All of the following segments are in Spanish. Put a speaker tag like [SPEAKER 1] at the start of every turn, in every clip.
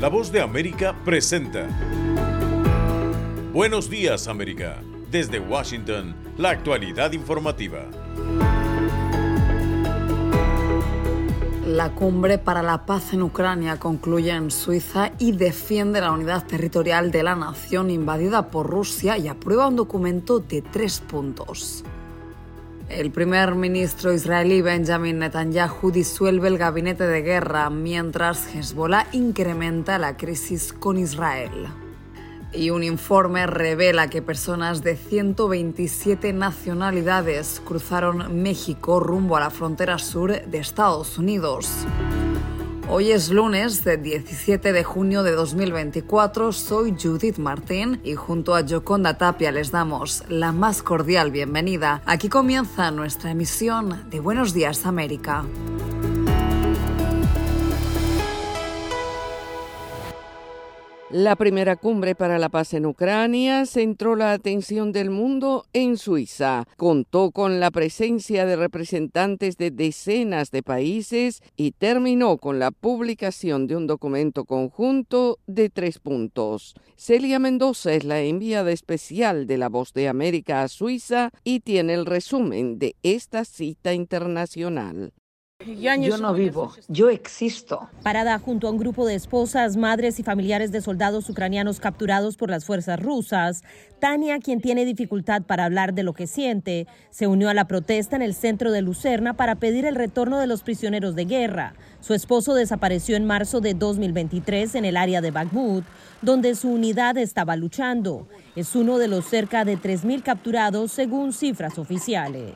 [SPEAKER 1] La Voz de América presenta Buenos Días, América. Desde Washington, la actualidad informativa.
[SPEAKER 2] La cumbre para la paz en Ucrania concluye en Suiza y defiende la unidad territorial de la nación invadida por Rusia y aprueba un documento de 3 puntos. El primer ministro israelí Benjamin Netanyahu disuelve el gabinete de guerra mientras Hezbollah incrementa la crisis con Israel. Y un informe revela que personas de 127 nacionalidades cruzaron México rumbo a la frontera sur de Estados Unidos. Hoy es lunes, 17 de junio de 2024. Soy Judith Martín y junto a Yoconda Tapia les damos la más cordial bienvenida. Aquí comienza nuestra emisión de Buenos Días, América.
[SPEAKER 3] La primera cumbre para la paz en Ucrania centró la atención del mundo en Suiza. Contó con la presencia de representantes de decenas de países y terminó con la publicación de un documento conjunto de 3 puntos. Celia Mendoza es la enviada especial de La Voz de América a Suiza y tiene el resumen de esta cita internacional.
[SPEAKER 2] Yo no vivo, yo existo.
[SPEAKER 4] Parada junto a un grupo de esposas, madres y familiares de soldados ucranianos capturados por las fuerzas rusas, Tania, quien tiene dificultad para hablar de lo que siente, se unió a la protesta en el centro de Lucerna para pedir el retorno de los prisioneros de guerra. Su esposo desapareció en marzo de 2023 en el área de Bakhmut, donde su unidad estaba luchando. Es uno de los cerca de 3.000 capturados según cifras oficiales.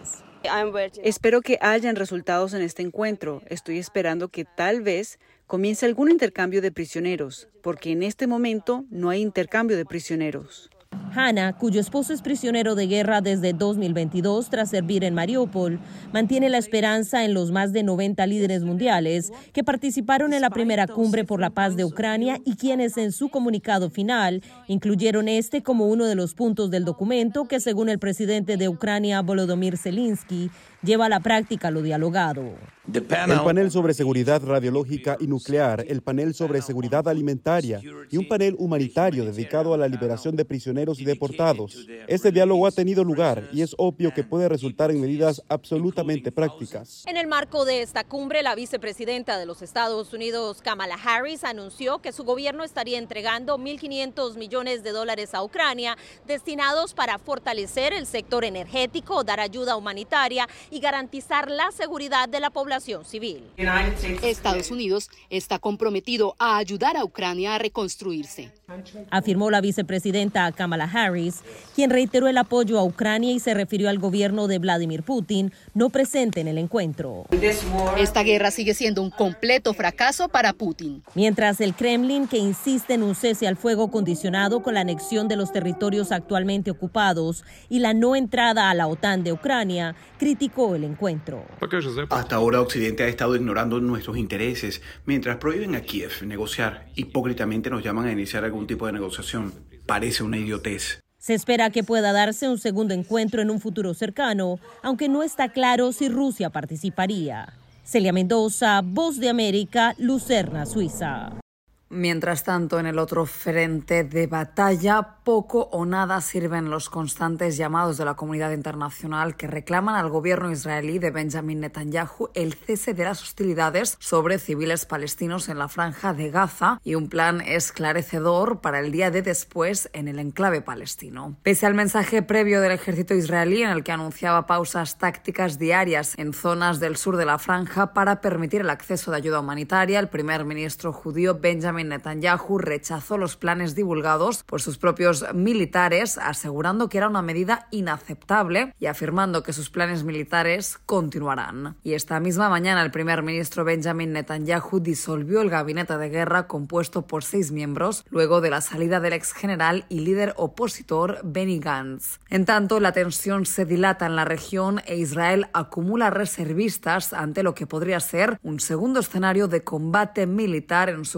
[SPEAKER 5] Espero que hayan resultados en este encuentro. Estoy esperando que tal vez comience algún intercambio de prisioneros, porque en este momento no hay intercambio de prisioneros.
[SPEAKER 4] Hanna, cuyo esposo es prisionero de guerra desde 2022 tras servir en Mariupol, mantiene la esperanza en los más de 90 líderes mundiales que participaron en la primera cumbre por la paz de Ucrania y quienes en su comunicado final incluyeron este como uno de los puntos del documento que, según el presidente de Ucrania, Volodymyr Zelensky, lleva a la práctica lo dialogado.
[SPEAKER 6] El panel sobre seguridad radiológica y nuclear, el panel sobre seguridad alimentaria y un panel humanitario dedicado a la liberación de prisioneros y deportados. Este diálogo ha tenido lugar y es obvio que puede resultar en medidas absolutamente prácticas.
[SPEAKER 7] En el marco de esta cumbre, la vicepresidenta de los Estados Unidos, Kamala Harris, anunció que su gobierno estaría entregando $1.500 millones a Ucrania, destinados para fortalecer el sector energético, dar ayuda humanitaria y garantizar la seguridad de la población civil.
[SPEAKER 8] Estados Unidos está comprometido a ayudar a Ucrania a reconstruirse,
[SPEAKER 4] afirmó la vicepresidenta Kamala Harris, quien reiteró el apoyo a Ucrania y se refirió al gobierno de Vladimir Putin, no presente en el encuentro.
[SPEAKER 8] Esta guerra sigue siendo un completo fracaso para Putin.
[SPEAKER 4] Mientras el Kremlin, que insiste en un cese al fuego condicionado con la anexión de los territorios actualmente ocupados y la no entrada a la OTAN de Ucrania, criticó el encuentro.
[SPEAKER 9] Hasta ahora Occidente ha estado ignorando nuestros intereses mientras prohíben a Kiev negociar. Hipócritamente nos llaman a iniciar algún tipo de negociación. Parece una idiotez.
[SPEAKER 4] Se espera que pueda darse un segundo encuentro en un futuro cercano, aunque no está claro si Rusia participaría. Celia Mendoza, Voz de América, Lucerna, Suiza.
[SPEAKER 2] Mientras tanto, en el otro frente de batalla, poco o nada sirven los constantes llamados de la comunidad internacional que reclaman al gobierno israelí de Benjamin Netanyahu el cese de las hostilidades sobre civiles palestinos en la franja de Gaza y un plan esclarecedor para el día de después en el enclave palestino. Pese al mensaje previo del ejército israelí en el que anunciaba pausas tácticas diarias en zonas del sur de la franja para permitir el acceso de ayuda humanitaria, el primer ministro judío Benjamin Netanyahu rechazó los planes divulgados por sus propios militares, asegurando que era una medida inaceptable y afirmando que sus planes militares continuarán. Y esta misma mañana el primer ministro Benjamin Netanyahu disolvió el gabinete de guerra compuesto por 6 miembros luego de la salida del ex general y líder opositor Benny Gantz. En tanto, la tensión se dilata en la región e Israel acumula reservistas ante lo que podría ser un segundo escenario de combate militar en su frontera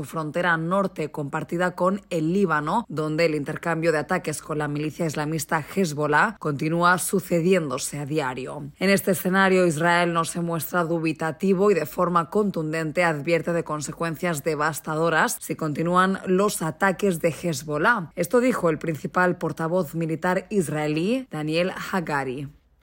[SPEAKER 2] frontera norte compartida con el Líbano, donde el intercambio de ataques con la milicia islamista Hezbollah continúa sucediéndose a diario. En este escenario, Israel no se muestra dubitativo y de forma contundente advierte de consecuencias devastadoras si continúan los ataques de Hezbollah. Esto dijo el principal portavoz militar israelí, Daniel Hagari.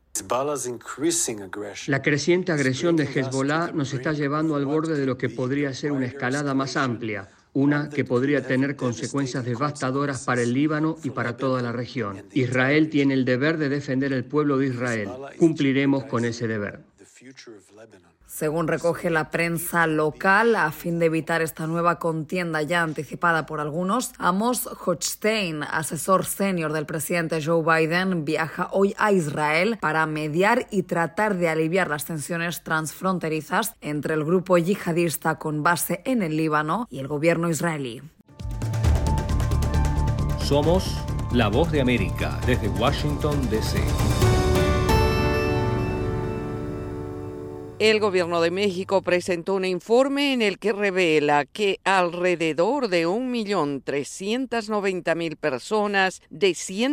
[SPEAKER 10] La creciente agresión de Hezbollah nos está llevando al borde de lo que podría ser una escalada más amplia, una que podría tener consecuencias devastadoras para el Líbano y para toda la región. Israel tiene el deber de defender el pueblo de Israel. Cumpliremos con ese deber.
[SPEAKER 2] Según recoge la prensa local, a fin de evitar esta nueva contienda ya anticipada por algunos, Amos Hochstein, asesor senior del presidente Joe Biden, viaja hoy a Israel para mediar y tratar de aliviar las tensiones transfronterizas entre el grupo yihadista con base en el Líbano y el gobierno israelí.
[SPEAKER 11] Somos La Voz de América desde Washington, D.C.
[SPEAKER 3] El gobierno de México presentó un informe en el que revela que alrededor de 1.390.000 personas de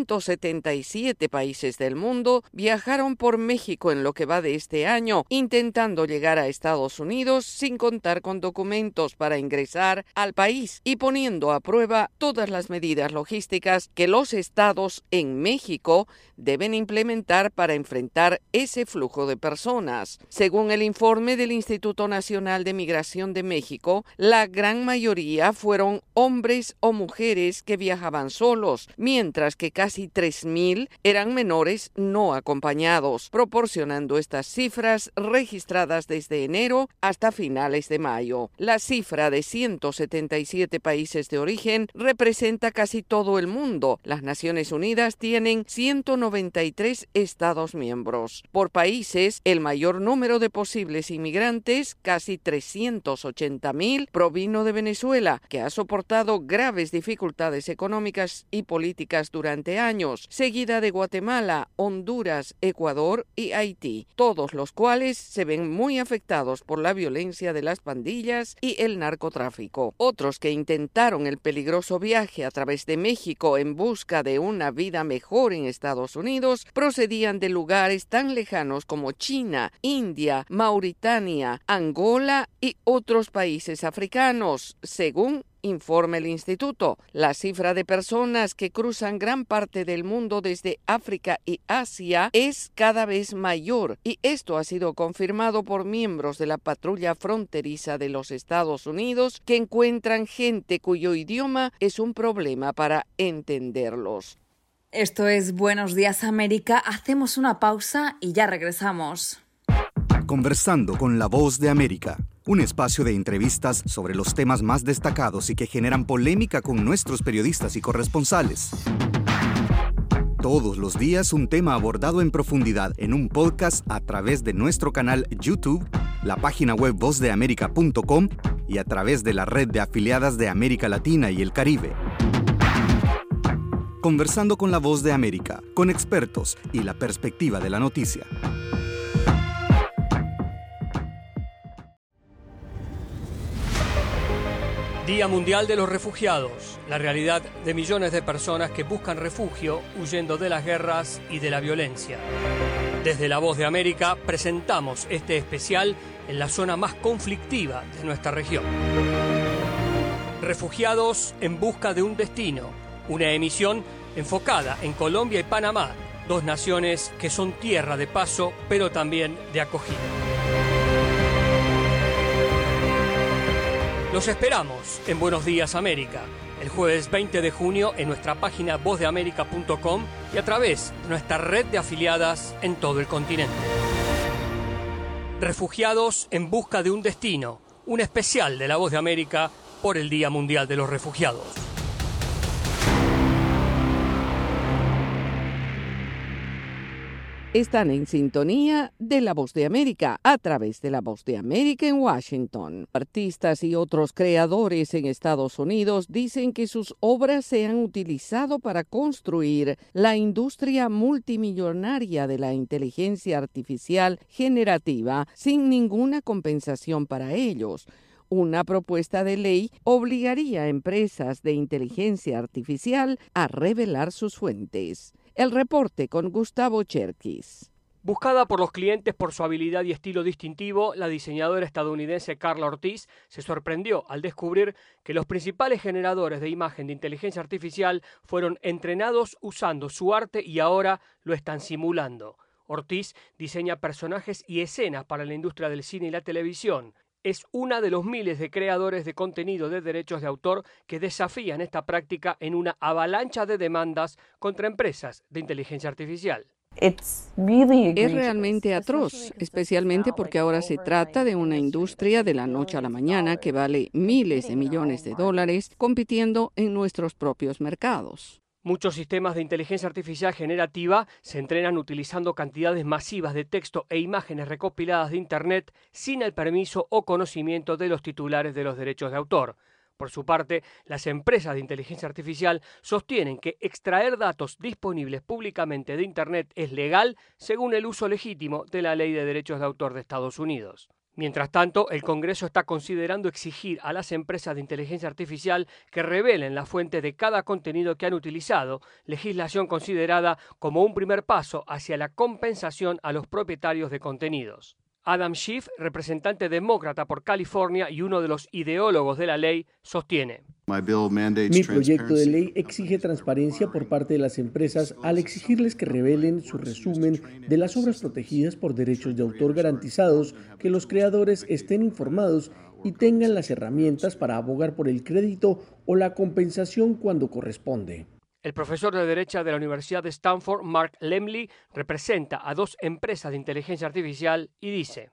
[SPEAKER 3] 177 países del mundo viajaron por México en lo que va de este año, intentando llegar a Estados Unidos sin contar con documentos para ingresar al país y poniendo a prueba todas las medidas logísticas que los estados en México deben implementar para enfrentar ese flujo de personas. Según el informe del Instituto Nacional de Migración de México, la gran mayoría fueron hombres o mujeres que viajaban solos, mientras que casi 3.000 eran menores no acompañados, proporcionando estas cifras registradas desde enero hasta finales de mayo. La cifra de 177 países de origen representa casi todo el mundo. Las Naciones Unidas tienen 193 Estados miembros. Por países, el mayor número de posibles inmigrantes, casi 380.000, provino de Venezuela, que ha soportado graves dificultades económicas y políticas durante años, seguida de Guatemala, Honduras, Ecuador y Haití, todos los cuales se ven muy afectados por la violencia de las pandillas y el narcotráfico. Otros que intentaron el peligroso viaje a través de México en busca de una vida mejor en Estados Unidos procedían de lugares tan lejanos como China, India, Mauritania, Angola y otros países africanos, según informa el instituto. La cifra de personas que cruzan gran parte del mundo desde África y Asia es cada vez mayor, y esto ha sido confirmado por miembros de la patrulla fronteriza de los Estados Unidos, que encuentran gente cuyo idioma es un problema para entenderlos.
[SPEAKER 2] Esto es Buenos Días América. Hacemos una pausa y ya regresamos.
[SPEAKER 12] Conversando con La Voz de América, un espacio de entrevistas sobre los temas más destacados y que generan polémica con nuestros periodistas y corresponsales. Todos los días un tema abordado en profundidad en un podcast a través de nuestro canal YouTube, la página web vozdeamerica.com y a través de la red de afiliadas de América Latina y el Caribe. Conversando con La Voz de América, con expertos y la perspectiva de la noticia.
[SPEAKER 13] Día Mundial de los Refugiados, la realidad de millones de personas que buscan refugio huyendo de las guerras y de la violencia. Desde La Voz de América presentamos este especial en la zona más conflictiva de nuestra región. Refugiados en busca de un destino, una emisión enfocada en Colombia y Panamá, dos naciones que son tierra de paso, pero también de acogida. Los esperamos en Buenos Días América, el jueves 20 de junio en nuestra página vozdeamerica.com y a través de nuestra red de afiliadas en todo el continente. Refugiados en busca de un destino, un especial de La Voz de América por el Día Mundial de los Refugiados.
[SPEAKER 3] Están en sintonía de La Voz de América a través de La Voz de América en Washington. Artistas y otros creadores en Estados Unidos dicen que sus obras se han utilizado para construir la industria multimillonaria de la inteligencia artificial generativa sin ninguna compensación para ellos. Una propuesta de ley obligaría a empresas de inteligencia artificial a revelar sus fuentes. El reporte con Gustavo Cherkis.
[SPEAKER 13] Buscada por los clientes por su habilidad y estilo distintivo, la diseñadora estadounidense Carla Ortiz se sorprendió al descubrir que los principales generadores de imagen de inteligencia artificial fueron entrenados usando su arte y ahora lo están simulando. Ortiz diseña personajes y escenas para la industria del cine y la televisión. Es una de los miles de creadores de contenido de derechos de autor que desafían esta práctica en una avalancha de demandas contra empresas de inteligencia artificial.
[SPEAKER 3] Es realmente atroz, especialmente porque ahora se trata de una industria de la noche a la mañana que vale miles de millones de dólares compitiendo en nuestros propios mercados.
[SPEAKER 13] Muchos sistemas de inteligencia artificial generativa se entrenan utilizando cantidades masivas de texto e imágenes recopiladas de Internet sin el permiso o conocimiento de los titulares de los derechos de autor. Por su parte, las empresas de inteligencia artificial sostienen que extraer datos disponibles públicamente de Internet es legal según el uso legítimo de la Ley de Derechos de Autor de Estados Unidos. Mientras tanto, el Congreso está considerando exigir a las empresas de inteligencia artificial que revelen la fuente de cada contenido que han utilizado, legislación considerada como un primer paso hacia la compensación a los propietarios de contenidos. Adam Schiff, representante demócrata por California y uno de los ideólogos de la ley, sostiene:
[SPEAKER 14] Mi proyecto de ley exige transparencia por parte de las empresas al exigirles que revelen su resumen de las obras protegidas por derechos de autor garantizados, que los creadores estén informados y tengan las herramientas para abogar por el crédito o la compensación cuando corresponde.
[SPEAKER 13] El profesor de Derecho de la Universidad de Stanford, Mark Lemley, representa a 2 empresas de inteligencia artificial y dice: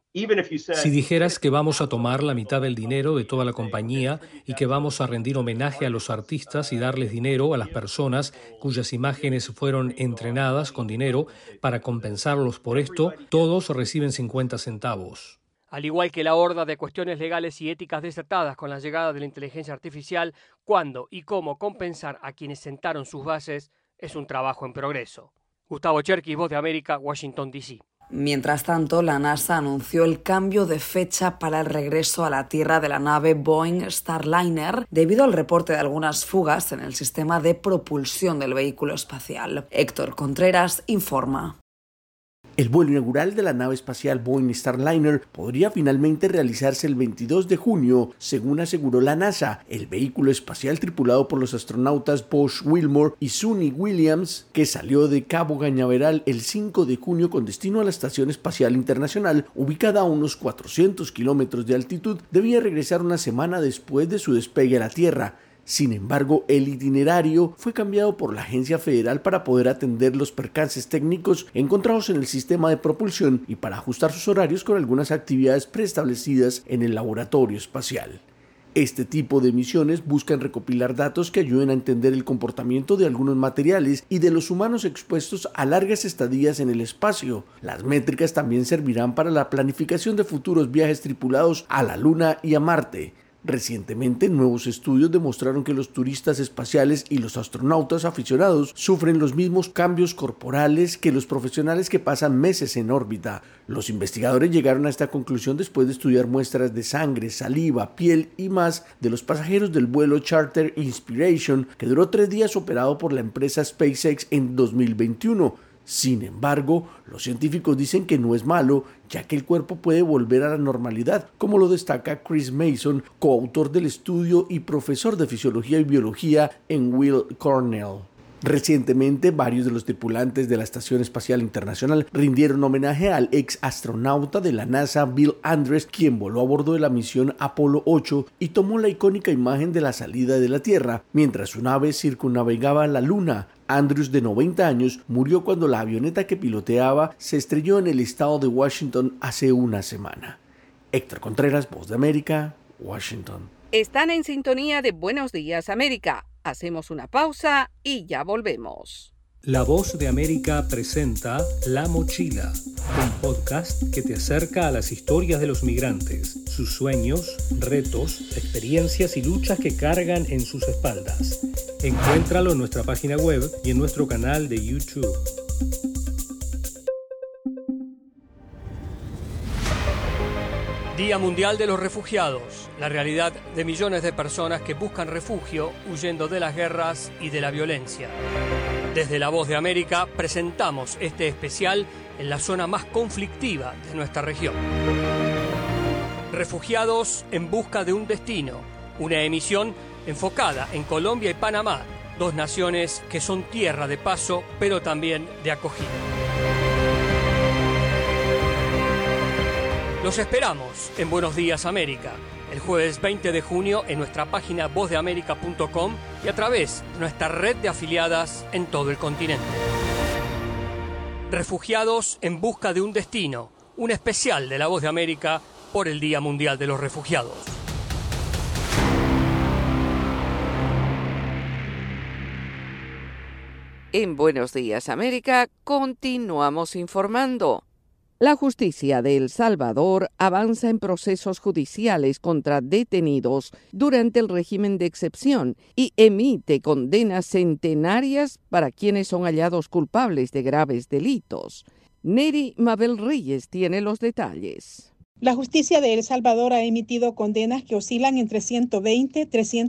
[SPEAKER 11] Si dijeras que vamos a tomar la mitad del dinero de toda la compañía y que vamos a rendir homenaje a los artistas y darles dinero a las personas cuyas imágenes fueron entrenadas con dinero para compensarlos por esto, todos reciben 50 centavos.
[SPEAKER 13] Al igual que la horda de cuestiones legales y éticas desatadas con la llegada de la inteligencia artificial, cuándo y cómo compensar a quienes sentaron sus bases es un trabajo en progreso. Gustavo Cherkis, Voz de América, Washington, D.C.
[SPEAKER 2] Mientras tanto, la NASA anunció el cambio de fecha para el regreso a la Tierra de la nave Boeing Starliner debido al reporte de algunas fugas en el sistema de propulsión del vehículo espacial. Héctor Contreras informa.
[SPEAKER 15] El vuelo inaugural de la nave espacial Boeing Starliner podría finalmente realizarse el 22 de junio, según aseguró la NASA. El vehículo espacial tripulado por los astronautas Buzz Wilmore y Suni Williams, que salió de Cabo Cañaveral el 5 de junio con destino a la Estación Espacial Internacional, ubicada a unos 400 kilómetros de altitud, debía regresar una semana después de su despegue a la Tierra. Sin embargo, el itinerario fue cambiado por la agencia federal para poder atender los percances técnicos encontrados en el sistema de propulsión y para ajustar sus horarios con algunas actividades preestablecidas en el laboratorio espacial. Este tipo de misiones buscan recopilar datos que ayuden a entender el comportamiento de algunos materiales y de los humanos expuestos a largas estadías en el espacio. Las métricas también servirán para la planificación de futuros viajes tripulados a la Luna y a Marte. Recientemente, nuevos estudios demostraron que los turistas espaciales y los astronautas aficionados sufren los mismos cambios corporales que los profesionales que pasan meses en órbita. Los investigadores llegaron a esta conclusión después de estudiar muestras de sangre, saliva, piel y más de los pasajeros del vuelo Charter Inspiration, que duró 3 días operado por la empresa SpaceX en 2021. Sin embargo, los científicos dicen que no es malo, ya que el cuerpo puede volver a la normalidad, como lo destaca Chris Mason, coautor del estudio y profesor de Fisiología y Biología en Weill Cornell. Recientemente, varios de los tripulantes de la Estación Espacial Internacional rindieron homenaje al ex astronauta de la NASA Bill Andrews, quien voló a bordo de la misión Apolo 8 y tomó la icónica imagen de la salida de la Tierra, mientras su nave circunnavegaba la Luna. Andrews, de 90 años, murió cuando la avioneta que piloteaba se estrelló en el estado de Washington hace una semana. Héctor Contreras, Voz de América, Washington.
[SPEAKER 3] Están en sintonía de Buenos Días América. Hacemos una pausa y ya volvemos.
[SPEAKER 11] La Voz de América presenta La Mochila, un podcast que te acerca a las historias de los migrantes, sus sueños, retos, experiencias y luchas que cargan en sus espaldas. Encuéntralo en nuestra página web y en nuestro canal de YouTube.
[SPEAKER 13] Día Mundial de los Refugiados, la realidad de millones de personas que buscan refugio huyendo de las guerras y de la violencia. Desde La Voz de América presentamos este especial en la zona más conflictiva de nuestra región. Refugiados en busca de un destino, una emisión enfocada en Colombia y Panamá, dos naciones que son tierra de paso, pero también de acogida. Los esperamos en Buenos Días América, el jueves 20 de junio en nuestra página vozdeamerica.com y a través de nuestra red de afiliadas en todo el continente. Refugiados en busca de un destino, un especial de La Voz de América por el Día Mundial de los Refugiados.
[SPEAKER 3] En Buenos Días América continuamos informando. La justicia de El Salvador avanza en procesos judiciales contra detenidos durante el régimen de excepción y emite condenas centenarias para quienes son hallados culpables de graves delitos. Neri Mabel Reyes tiene los detalles.
[SPEAKER 16] La justicia de El Salvador ha emitido condenas que oscilan entre 120,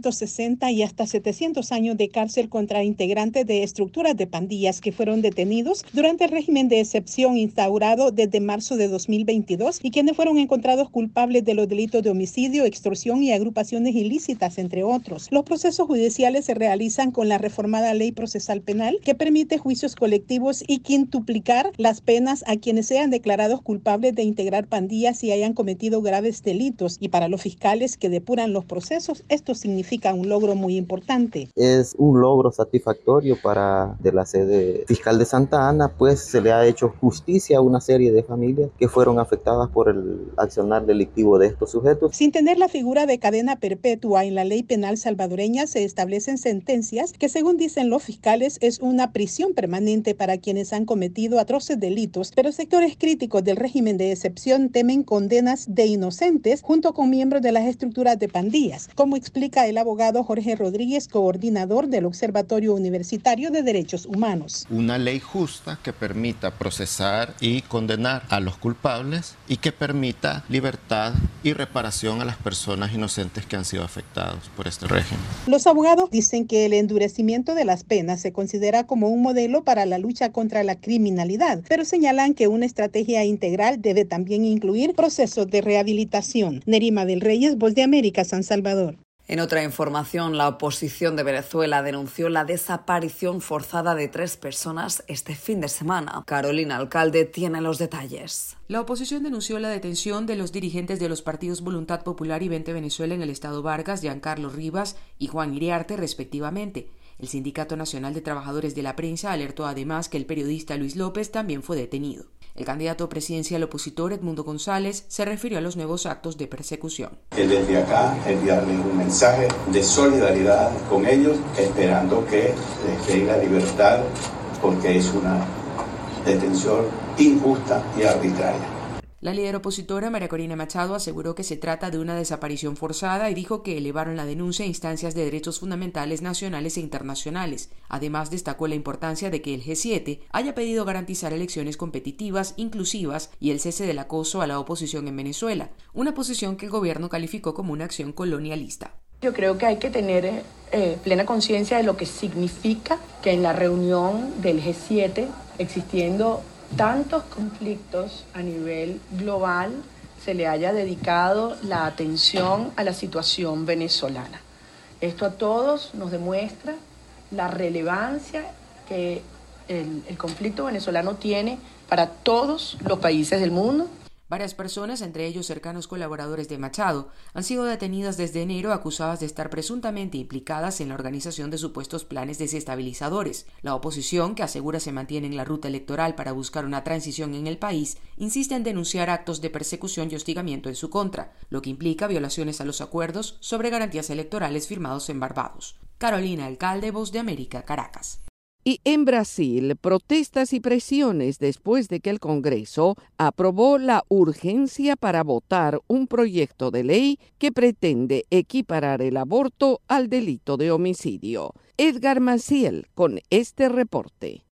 [SPEAKER 16] 360 y hasta 700 años de cárcel contra integrantes de estructuras de pandillas que fueron detenidos durante el régimen de excepción instaurado desde marzo de 2022 y quienes fueron encontrados culpables de los delitos de homicidio, extorsión y agrupaciones ilícitas, entre otros. Los procesos judiciales se realizan con la reformada Ley Procesal Penal que permite juicios colectivos y quintuplicar las penas a quienes sean declarados culpables de integrar pandillas y hayan cometido graves delitos, y para los fiscales que depuran los procesos, esto significa un logro muy importante.
[SPEAKER 17] Es un logro satisfactorio para de la sede fiscal de Santa Ana, pues se le ha hecho justicia a una serie de familias que fueron afectadas por el accionar delictivo de estos sujetos.
[SPEAKER 16] Sin tener la figura de cadena perpetua en la ley penal salvadoreña, se establecen sentencias que, según dicen los fiscales, es una prisión permanente para quienes han cometido atroces delitos, pero sectores críticos del régimen de excepción temen condenas de inocentes junto con miembros de las estructuras de pandillas, como explica el abogado Jorge Rodríguez, coordinador del Observatorio Universitario de Derechos Humanos.
[SPEAKER 18] Una ley justa que permita procesar y condenar a los culpables y que permita libertad y reparación a las personas inocentes que han sido afectados por este régimen.
[SPEAKER 16] Los abogados dicen que el endurecimiento de las penas se considera como un modelo para la lucha contra la criminalidad, pero señalan que una estrategia integral debe también incluir procesos de rehabilitación. Nerima del Reyes, Voz de América, San Salvador.
[SPEAKER 2] En otra información, la oposición de Venezuela denunció la desaparición forzada de 3 personas este fin de semana. Carolina Alcalde tiene los detalles.
[SPEAKER 19] La oposición denunció la detención de los dirigentes de los partidos Voluntad Popular y 20 Venezuela en el estado Vargas, Giancarlo Rivas y Juan Iriarte, respectivamente. El Sindicato Nacional de Trabajadores de la Prensa alertó además que el periodista Luis López también fue detenido. El candidato presidencial opositor Edmundo González se refirió a los nuevos actos de persecución.
[SPEAKER 20] Desde acá enviarles un mensaje de solidaridad con ellos, esperando que les den la libertad, porque es una detención injusta y arbitraria.
[SPEAKER 19] La líder opositora María Corina Machado aseguró que se trata de una desaparición forzada y dijo que elevaron la denuncia a instancias de derechos fundamentales nacionales e internacionales. Además, destacó la importancia de que el G7 haya pedido garantizar elecciones competitivas, inclusivas y el cese del acoso a la oposición en Venezuela, una posición que el gobierno calificó como una acción colonialista.
[SPEAKER 21] Yo creo que hay que tener plena conciencia de lo que significa que en la reunión del G7, existiendo tantos conflictos a nivel global, se le haya dedicado la atención a la situación venezolana. Esto a todos nos demuestra la relevancia que el conflicto venezolano tiene para todos los países del mundo.
[SPEAKER 19] Varias personas, entre ellos cercanos colaboradores de Machado, han sido detenidas desde enero acusadas de estar presuntamente implicadas en la organización de supuestos planes desestabilizadores. La oposición, que asegura se mantiene en la ruta electoral para buscar una transición en el país, insiste en denunciar actos de persecución y hostigamiento en su contra, lo que implica violaciones a los acuerdos sobre garantías electorales firmados en Barbados. Carolina Alcalde, Voz de América, Caracas.
[SPEAKER 3] Y en Brasil, protestas y presiones después de que el Congreso aprobó la urgencia para votar un proyecto de ley que pretende equiparar el aborto al delito de homicidio. Edgar Maciel con este reporte.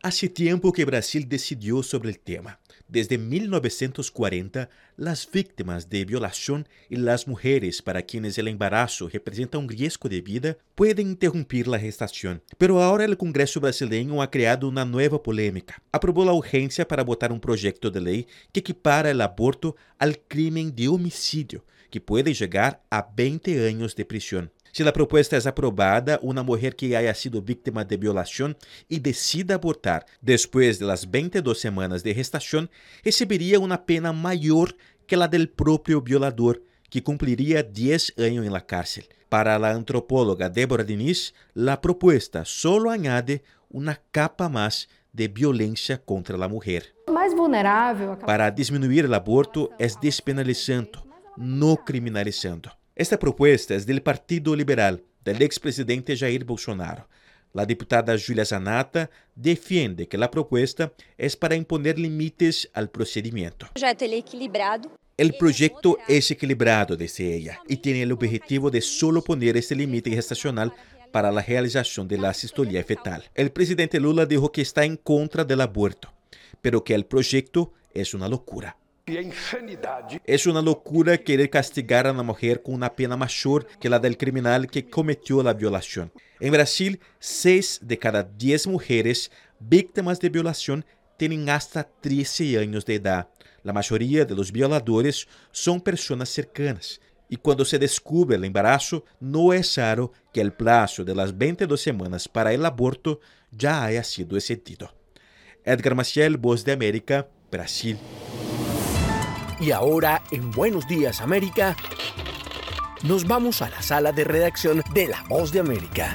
[SPEAKER 1] Hace tiempo que Brasil decidió sobre el tema. Desde 1940, las víctimas de violación y las mujeres para quienes el embarazo representa un riesgo de vida pueden interrumpir la gestación. Pero ahora el Congreso brasileño ha creado una nueva polémica. Aprobó la urgencia para votar un proyecto de ley que equipara el aborto al crimen de homicidio, que puede llegar a 20 años de prisión. Si la propuesta es aprobada, una mujer que haya sido víctima de violación y decida abortar después de las 22 semanas de gestación, recibiría una pena mayor que la del propio violador, que cumpliría 10 años en la cárcel. Para la antropóloga Débora Diniz, la propuesta solo añade una capa más de violencia contra la mujer. Para disminuir el aborto es despenalizando, no criminalizando. Esta propuesta es del Partido Liberal, del expresidente Jair Bolsonaro. La diputada Julia Zanata defiende que la propuesta es para imponer límites al procedimiento. El proyecto es equilibrado, dice ella, y tiene el objetivo de solo poner este límite gestacional para la realización de la asistolia fetal. El presidente Lula dijo que está en contra del aborto, pero que el proyecto es una locura. Es una locura querer castigar a una mujer con una pena mayor que la del criminal que cometió la violación. En Brasil, 6 de cada 10 mujeres víctimas de violación tienen hasta 13 años de edad. La mayoría de los violadores son personas cercanas. Y cuando se descubre el embarazo, no es raro que el plazo de las 22 semanas para el aborto ya haya sido excedido. Edgar Maciel, Voz de América, Brasil.
[SPEAKER 15] Y ahora, en Buenos Días América, nos vamos a la sala de redacción de La Voz de América.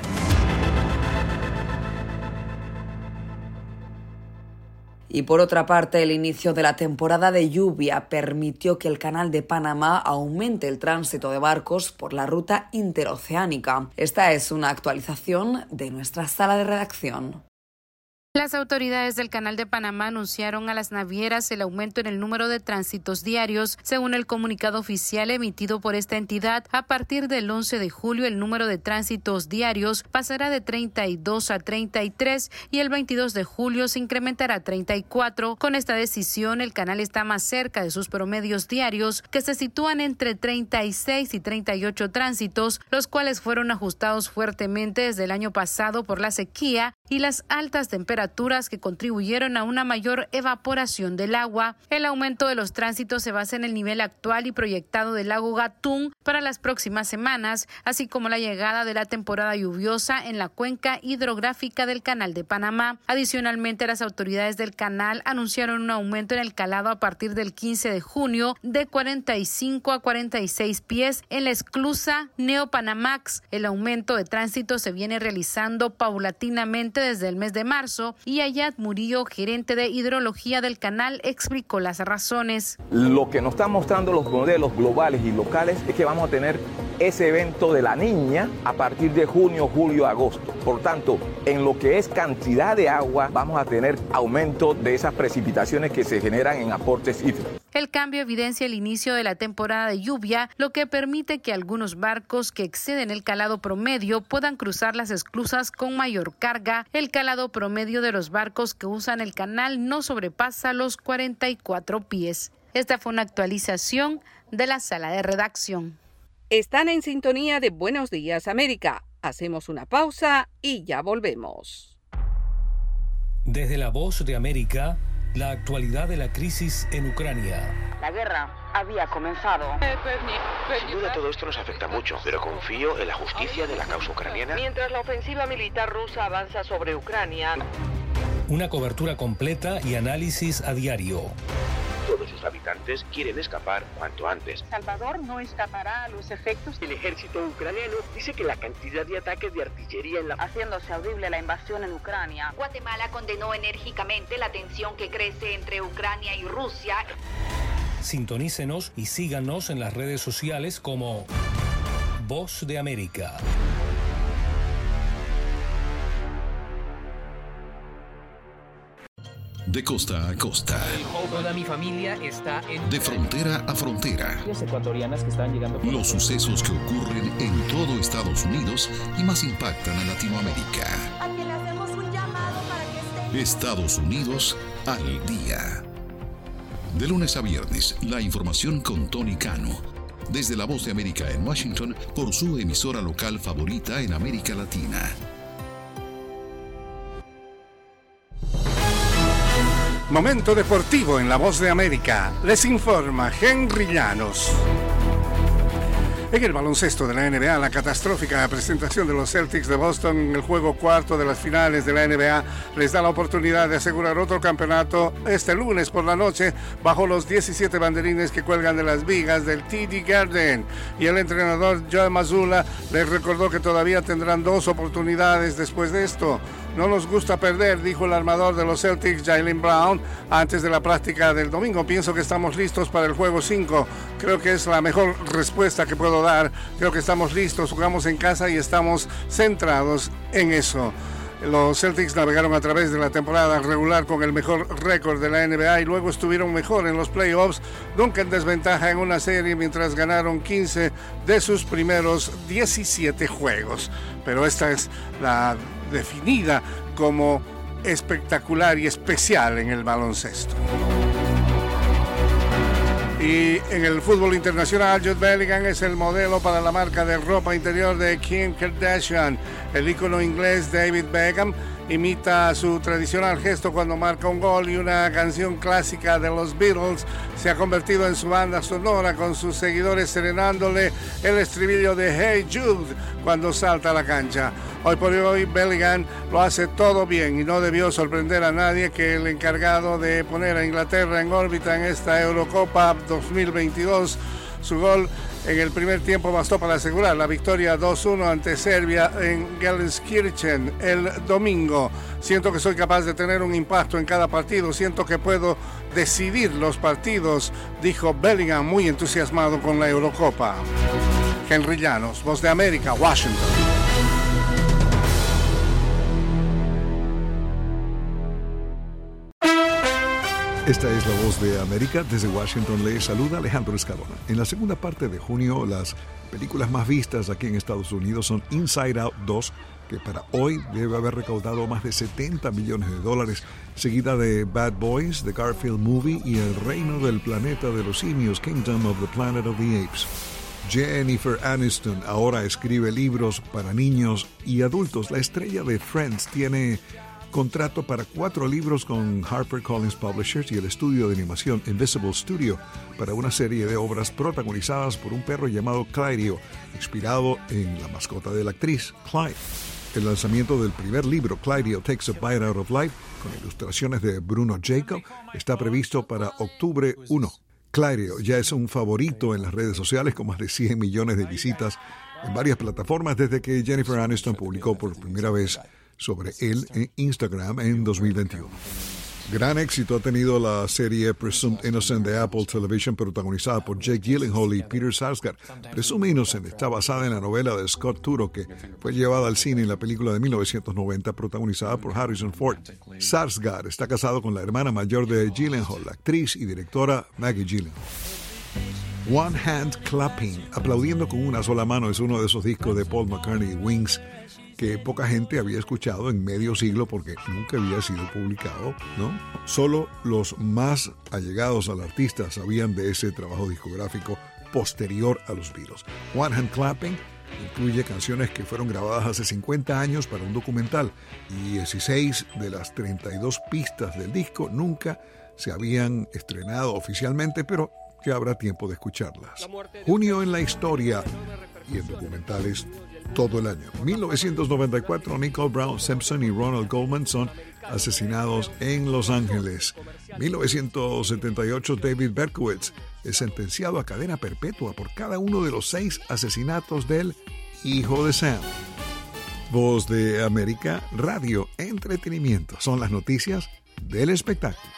[SPEAKER 2] Y por otra parte, el inicio de la temporada de lluvia permitió que el Canal de Panamá aumente el tránsito de barcos por la ruta interoceánica. Esta es una actualización de nuestra sala de redacción.
[SPEAKER 22] Las autoridades del Canal de Panamá anunciaron a las navieras el aumento en el número de tránsitos diarios. Según el comunicado oficial emitido por esta entidad, a partir del 11 de julio el número de tránsitos diarios pasará de 32 a 33 y el 22 de julio se incrementará a 34. Con esta decisión, el canal está más cerca de sus promedios diarios, que se sitúan entre 36 y 38 tránsitos, los cuales fueron ajustados fuertemente desde el año pasado por la sequía y las altas temperaturas que contribuyeron a una mayor evaporación del agua. El aumento de los tránsitos se basa en el nivel actual y proyectado del lago Gatún para las próximas semanas, así como la llegada de la temporada lluviosa en la cuenca hidrográfica del Canal de Panamá. Adicionalmente, las autoridades del canal anunciaron un aumento en el calado a partir del 15 de junio de 45 a 46 pies en la esclusa Neopanamax. El aumento de tránsito se viene realizando paulatinamente desde el mes de marzo y Ayad Murillo, gerente de hidrología del canal, explicó las razones.
[SPEAKER 23] Lo que nos están mostrando los modelos globales y locales es que vamos a tener ese evento de la Niña a partir de junio, julio, agosto. Por tanto, en lo que es cantidad de agua, vamos a tener aumento de esas precipitaciones que se generan en aportes hídricos.
[SPEAKER 22] El cambio evidencia el inicio de la temporada de lluvia, lo que permite que algunos barcos que exceden el calado promedio puedan cruzar las esclusas con mayor carga. El calado promedio de los barcos que usan el canal no sobrepasa los 44 pies. Esta fue una actualización de la sala de redacción.
[SPEAKER 3] Están en sintonía de Buenos Días América. Hacemos una pausa y ya volvemos.
[SPEAKER 11] Desde La Voz de América, la actualidad de la crisis en Ucrania.
[SPEAKER 24] La guerra había comenzado.
[SPEAKER 25] Sin duda todo esto nos afecta mucho, pero confío en la justicia de la causa ucraniana.
[SPEAKER 24] Mientras la ofensiva militar rusa avanza sobre Ucrania.
[SPEAKER 11] Una cobertura completa y análisis a diario.
[SPEAKER 25] Todos sus habitantes quieren escapar cuanto antes.
[SPEAKER 24] Salvador no escapará a los efectos.
[SPEAKER 25] El ejército ucraniano dice que la cantidad de ataques de artillería
[SPEAKER 24] haciéndose audible la invasión en Ucrania.
[SPEAKER 26] Guatemala condenó enérgicamente la tensión que crece entre Ucrania y Rusia.
[SPEAKER 11] Sintonícenos y síganos en las redes sociales como Voz de América.
[SPEAKER 27] De costa a costa.
[SPEAKER 28] Toda mi familia está en...
[SPEAKER 27] De frontera a frontera.
[SPEAKER 28] Ecuatorianas que están llegando...
[SPEAKER 27] Los sucesos que ocurren en todo Estados Unidos y más impactan a Latinoamérica.
[SPEAKER 29] A quien le hacemos un llamado para que esté
[SPEAKER 27] Estados Unidos al día. De lunes a viernes, la información con Tony Cano. Desde La Voz de América en Washington, por su emisora local favorita en América Latina.
[SPEAKER 4] Momento deportivo en La Voz de América. Les informa Henry Llanos. En el baloncesto de la NBA, la catastrófica presentación de los Celtics de Boston en el juego cuarto de las finales de la NBA les da la oportunidad de asegurar otro campeonato este lunes por la noche bajo los 17 banderines que cuelgan de las vigas del TD Garden. Y el entrenador Joe Mazzulla les recordó que todavía tendrán 2 oportunidades después de esto. No nos gusta perder, dijo el armador de los Celtics, Jaylen Brown, antes de la práctica del domingo. Pienso que estamos listos para el juego 5. Creo que es la mejor respuesta que puedo dar. Creo que estamos listos, jugamos en casa y estamos centrados en eso. Los Celtics navegaron a través de la temporada regular con el mejor récord de la NBA y luego estuvieron mejor en los playoffs, nunca en desventaja en una serie mientras ganaron 15 de sus primeros 17 juegos. Pero esta es la definida como espectacular y especial en el baloncesto. Y en el fútbol internacional, Jude Bellingham es el modelo para la marca de ropa interior de Kim Kardashian. El ícono inglés David Beckham imita su tradicional gesto cuando marca un gol y una canción clásica de los Beatles se ha convertido en su banda sonora, con sus seguidores serenándole el estribillo de Hey Jude cuando salta a la cancha. Hoy por hoy Bellingham lo hace todo bien y no debió sorprender a nadie que el encargado de poner a Inglaterra en órbita en esta Eurocopa 2022, su gol en el primer tiempo bastó para asegurar la victoria 2-1 ante Serbia en Gelsenkirchen el domingo. Siento que soy capaz de tener un impacto en cada partido, siento que puedo decidir los partidos, dijo Bellingham, muy entusiasmado con la Eurocopa. Henry Llanos, Voz de América, Washington.
[SPEAKER 5] Esta es La Voz de América. Desde Washington le saluda Alejandro Escalona. En la segunda parte de junio, las películas más vistas aquí en Estados Unidos son Inside Out 2, que para hoy debe haber recaudado más de $70 millones, seguida de Bad Boys, The Garfield Movie y El Reino del Planeta de los Simios, Kingdom of the Planet of the Apes. Jennifer Aniston ahora escribe libros para niños y adultos. La estrella de Friends tiene contrato para 4 libros con HarperCollins Publishers y el estudio de animación Invisible Studio para una serie de obras protagonizadas por un perro llamado Clyde, inspirado en la mascota de la actriz, Clyde. El lanzamiento del primer libro, Clyde Takes a Bite Out of Life, con ilustraciones de Bruno Jacob, está previsto para octubre 1. Clyde ya es un favorito en las redes sociales con más de 100 millones de visitas en varias plataformas desde que Jennifer Aniston publicó por primera vez sobre él en Instagram en 2021. Gran éxito ha tenido la serie Presumed Innocent de Apple Television, protagonizada por Jake Gyllenhaal y Peter Sarsgaard. Presumed Innocent está basada en la novela de Scott Turow, que fue llevada al cine en la película de 1990, protagonizada por Harrison Ford. Sarsgaard está casado con la hermana mayor de Gyllenhaal, la actriz y directora Maggie Gyllenhaal. One Hand Clapping, aplaudiendo con una sola mano, es uno de esos discos de Paul McCartney y Wings que poca gente había escuchado en medio siglo porque nunca había sido publicado, ¿no? Solo los más allegados al artista sabían de ese trabajo discográfico posterior a los Beatles. One Hand Clapping incluye canciones que fueron grabadas hace 50 años para un documental y 16 de las 32 pistas del disco nunca se habían estrenado oficialmente, pero ya habrá tiempo de escucharlas. Junio en la historia y en documentales todo el año. 1994, Nicole Brown Simpson y Ronald Goldman son asesinados en Los Ángeles. 1978, David Berkowitz es sentenciado a cadena perpetua por cada uno de los 6 asesinatos del hijo de Sam. Voz de América, radio, entretenimiento. Son las noticias del espectáculo.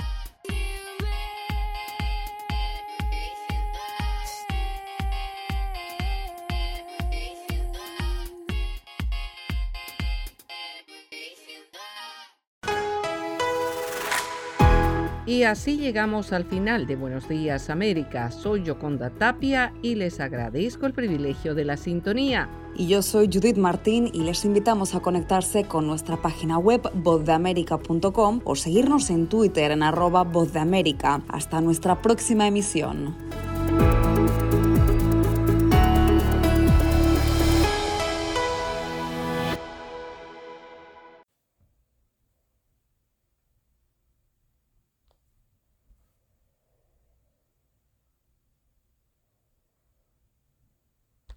[SPEAKER 3] Y así llegamos al final de Buenos Días América. Soy Yoconda Tapia y les agradezco el privilegio de la sintonía.
[SPEAKER 2] Y yo soy Judith Martín y les invitamos a conectarse con nuestra página web vozdeamerica.com o seguirnos en Twitter en @vozdeamerica. Hasta nuestra próxima emisión.